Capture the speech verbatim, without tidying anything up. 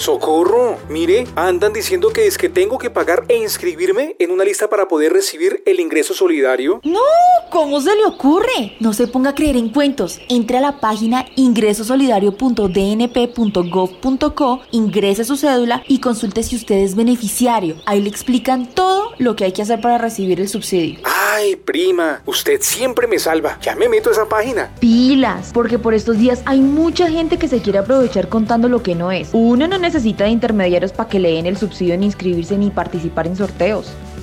¡Socorro! Mire, andan diciendo que es que tengo que pagar e inscribirme en una lista para poder recibir el ingreso solidario. ¡No! ¿Cómo se le ocurre? No se ponga a creer en cuentos. Entre a la página ingreso solidario punto d n p punto gov punto co, ingrese su cédula y consulte si usted es beneficiario. Ahí le explican todo lo que hay que hacer para recibir el subsidio. ¡Ay, prima! Usted siempre me salva. Ya me meto a esa página. Pilas, porque por estos días hay mucha gente que se quiere aprovechar contando lo que no es. Uno no necesita de intermediarios para que le den el subsidio ni inscribirse ni participar en sorteos.